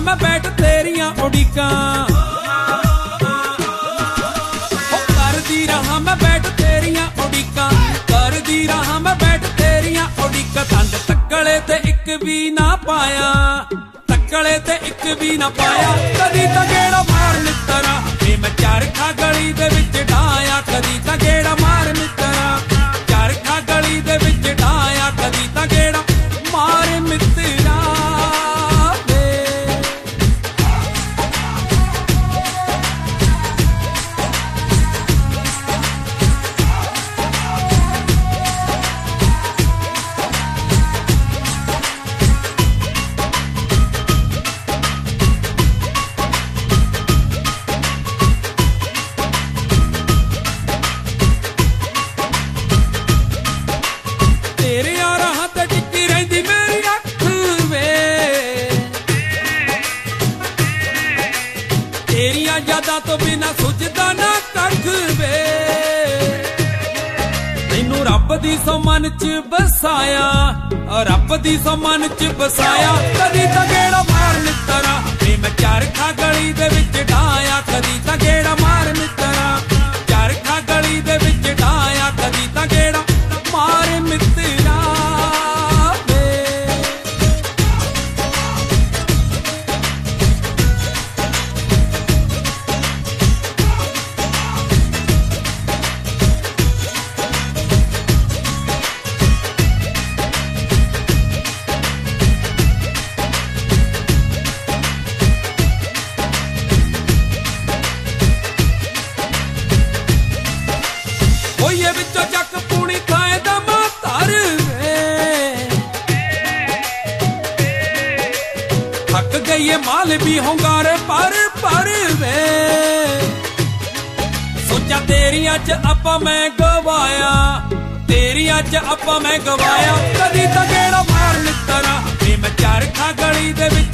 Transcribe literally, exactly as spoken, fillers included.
मैं बैठ तेरियां उड़ीकां, करदी रहा मैं बैठ तेरियां उड़ीकां, करदी रहा मैं बैठ तेरियां उड़ीकां। दंद तक्कले ते इक भी ना पाया, तक्कले ते इक भी ना पाया। कदी तां गेड़ा मार मित्तरा वे मैं चरखा गली दे विच ढाया, कदी तां गेड़ा मार मित्तरा चरखा गली दे विच ढाया, कदी तां गेड़ा मार मित्तरा। यादां तो बिना सुझदा ना कख वे, तैनू रब दी सौ मन च बसाया, रब दी सौ मन च बसाया। कदी तां गेड़ा मार मित्तरा वे मैं चरखा गली दे विच ढाया, कदी तां गेड़ा मार मित्तरा चरखा गली दे विच ढाया, कदी तां गेड़ा मार मित्तरा। होइए विचों जक पूनी खाए दा मातर वे, थक गई है माल भी होंगारे पर पर वे। सोचा तेरियां च आपा मैं गवाया, तेरियां च आपा मैं गवाया। कदी तां गेड़ा मार मित्तरा वे मैं चरखा गली दे विच